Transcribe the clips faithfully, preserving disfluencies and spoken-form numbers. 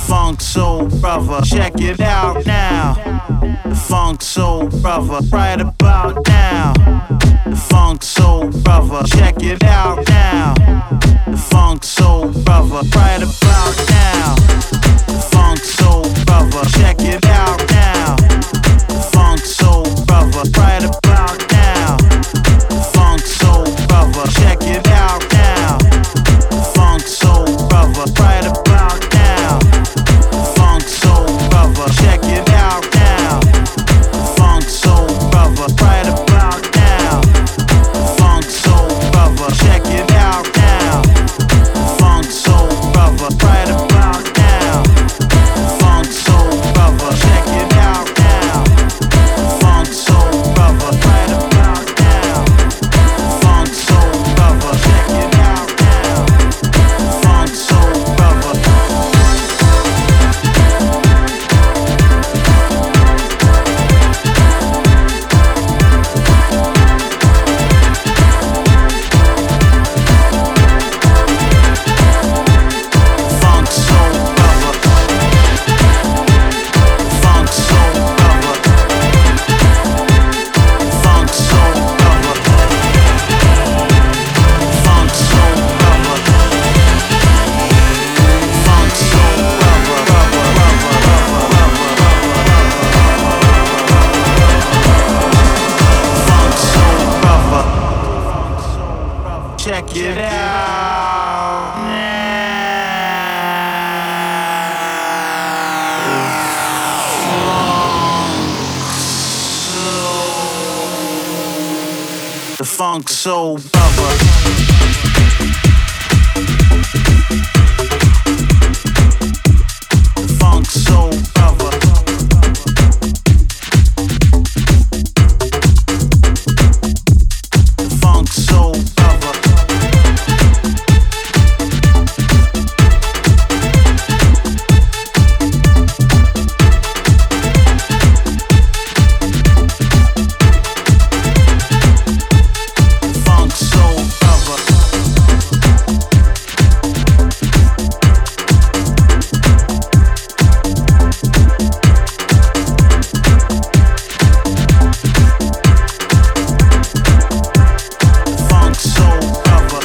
Funk Soul Brother. Check it out now. The Funk Soul Brother. Right about now. The Funk Soul Brother. Check it out now. The Funk Soul Brother. Right about now. The Funk Soul Brother. Check it out now. The Funk Soul Brother. Right about now. The Funk Soul Brother. Check it out now. The Funk Soul Brother. Right about now. The Funk Soul Brother. Check it out now. The Funk Soul Brother. Right about now. The Funk Soul Brother. Check it out now. The Funk Soul Brother. Right about now. The Funk Soul Brother. Check it out now. The Funk Soul Brother. Right about now. The Funk Soul Brother. Check it out now. The Funk Soul Brother. Funk Soul Brother. Funk Soul Brother. Funk Soul Brother. Funk Soul Brother. Funk Soul Funk Soul Brother. Check it out now. The Funk Soul Brother. The Funk Soul Brother. The Funk Soul Brother. The Funk Soul Brother. The Funk Soul Brother.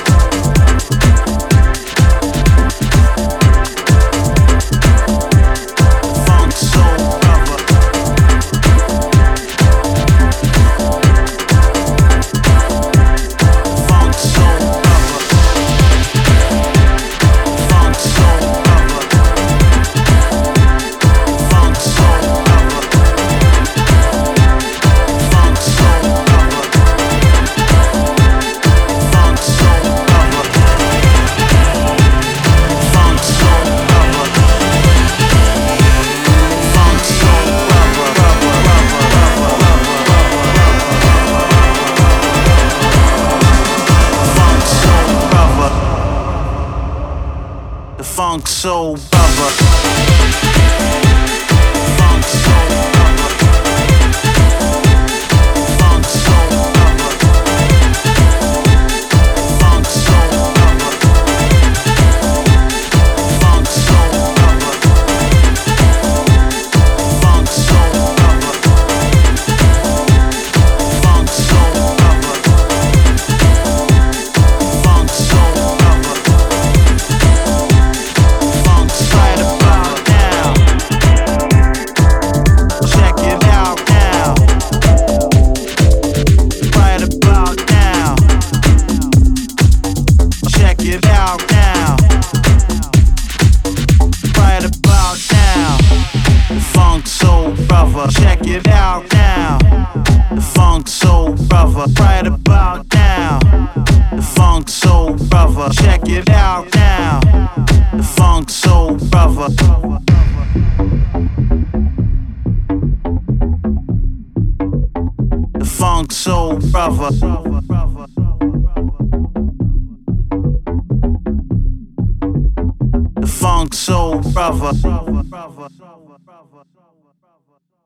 The Funk Soul Brother. Funk Soul Brother. Funk Soul Brother. Funk Soul Brother. Funk Soul Brother. Funk Soul Brother. Funk Soul Brother. Funk Soul Funk Soul Brother. The Funk Soul Brother. Funk Soul Brother. Funk Soul Brother. Funk Soul Brother. Funk Soul Brother. Funk Soul Brother. Funk Soul Brother. Funk Soul Brother. Funk's right about now. Check it out now. Right about now. Check it out now. Right about now. The Funk Soul Brother. Check it out now. The Funk Soul Brother. Right about now. The Funk Soul Brother. Check it out now. The Funk Soul Brother. The Funk Soul Brother. The Funk Soul Brother.